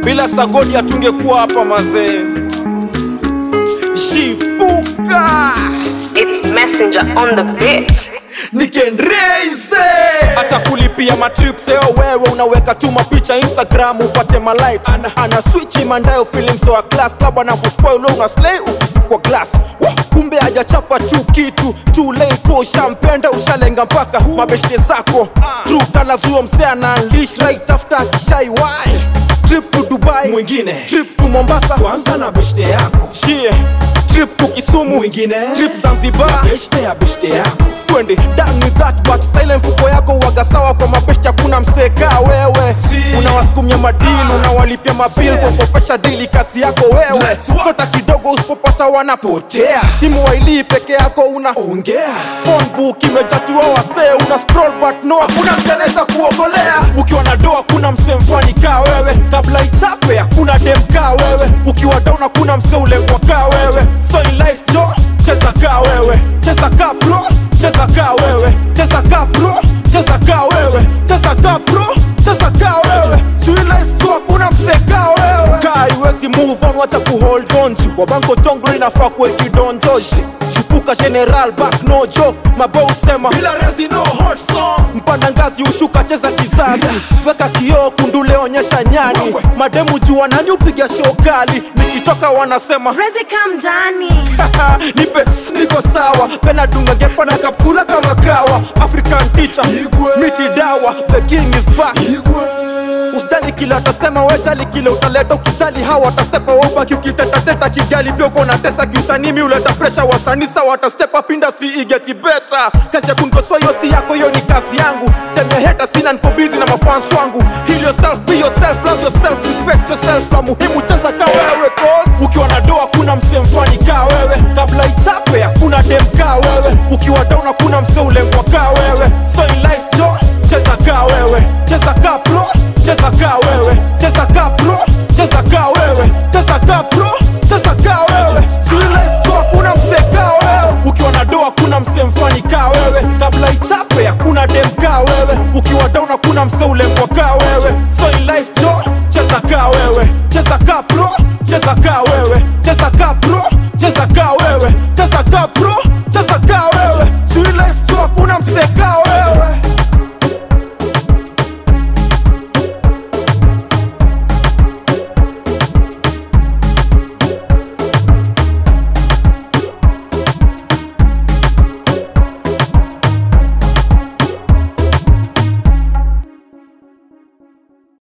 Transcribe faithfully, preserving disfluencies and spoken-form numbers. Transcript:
Bila Sagodi hatungekuwa hapa mazee. Shipuka, It's Messenger on the beat. Nikendraise hata kulipia matrips leo wewe unaweka tu mapicha Instagram upate ma likes. Ana, ana switch mandayo film so a class club na kuspoil una slay ukisikwa glass. Wah, kumbe hajachapa tu kitu too late to shampenda ushalenga mpaka mabeshte zako. True kala zuo msea na unleash right after kishai why. Trip to Dubai mwingine, trip to Mombasa kwanza na beshte yako. Shie trip to Kisumu mwingine, trip Zanzibar beshte ya beshte yako. Twende down with that but silent fuko yako waga sawa kwa mabeshte kuna mseka wewe. Si. Unawasukumia madili ah. Unawalipia mabil kwa kopesha dili kasi yako wewe. Sota kidogo usipopata wanapotea. Simu waili peke yako unaongea. Phone book imejatua wasee una scroll but no hakuna mseneza kuogolea. Ukiwa na doa kuna mse mfani kaa wewe. Kabla ichape hakuna dem kaa wewe. Ukiwa down hakuna mse ulengwa kaa wewe. So in life jo cheza kaa wewe. Cheza kaa bro, cheza kaa wewe. Cheza kaa bro, cheza kaa wewe. Cheza kaa bro, cheza kaa wewe. Chui life tu hakuna mse kaa wewe. Kaa iwezi move on wacha kuhold on. Wabango tongo inafaa kwe kidonjoshi. Shipuka general back no joke. Mabo usema bila rezi no hot song. Mpanda ngazi ushuka cheza kizazi. Weka kioo kundule onyesha nyani. Mademu jua nani upiga show kali. Nikitoka wanasema Rezi come ndani. Nipe niko sawa. Pena dunga gepa na kapula kama kawa. African teacher miti dawa. The king is back. Usitali kile utasema wejali kile utaleta. Ukijali hawa watasepa wabaki ukiteta teta kigali. Pio kona tesa kiusanimi uleta pressure. Wasanisa wata step up industry igeti better. Kazi ya kunikosoa hiyo si yako hiyo ni kazi yangu. Tembe heta sina niko busy na mafans wangu. Heal yourself, be yourself, love yourself, respect yourself. La muhimu cheza kaa wewe cause ukiwa na doa kuna mse mfani kaa wewe. Kabla ichape hakuna dem kaa wewe. Ukiwa down hakuna mse ulengwa kaa wewe. So in life jo cheza kaa wewe. Cheza kaa bro, cheza kaa wewe. Cheza kaa bro, cheza kaa wewe. Cheza kaa bro, cheza kaa wewe. Chui life jo hakuna mse kaa wewe. Ukiwa na doa kuna mse mfani kaa wewe. Kabla ichape hakuna dem kaa wewe. Ukiwa down hakuna mse ulengwa kaa wewe. So in life jo cheza kaa wewe. Cheza kaa bro, cheza kaa wewe. Cheza